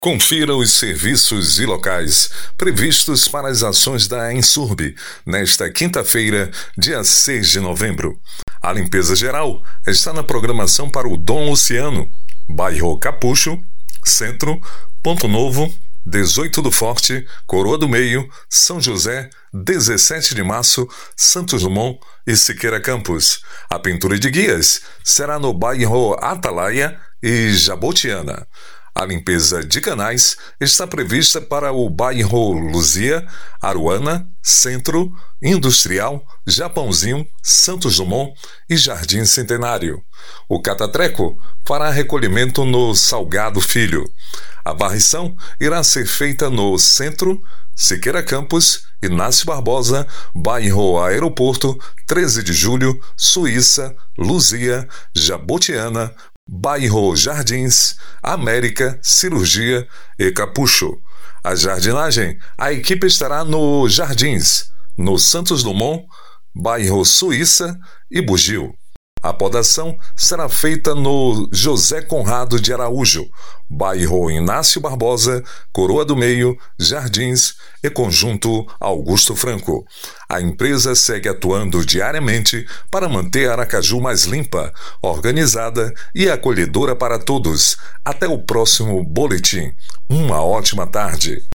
Confira os serviços e locais previstos para as ações da Ensurb nesta quinta-feira, dia 6 de novembro. A limpeza geral está na programação para o Dom Luciano, bairro Capucho, Centro, Ponto Novo, 18 do Forte, Coroa do Meio, São José, 17 de Março, Santos Dumont e Siqueira Campos. A pintura de guias será no bairro Atalaia e Jabotiana. A limpeza de canais está prevista para o bairro Luzia, Aruana, Centro, Industrial, Japãozinho, Santos Dumont e Jardim Centenário. O Catatreco fará recolhimento no Salgado Filho. A varrição irá ser feita no Centro, Siqueira Campos, Inácio Barbosa, bairro Aeroporto, 13 de Julho, Suíça, Luzia, Jabotiana, bairro Jardins, América, Cirurgia e Capucho. A jardinagem, a equipe estará no Jardins, no Santos Dumont, bairro Suíça e Bugio. A podação será feita no José Conrado de Araújo, bairro Inácio Barbosa, Coroa do Meio, Jardins e Conjunto Augusto Franco. A empresa segue atuando diariamente para manter Aracaju mais limpa, organizada e acolhedora para todos. Até o próximo boletim. Uma ótima tarde.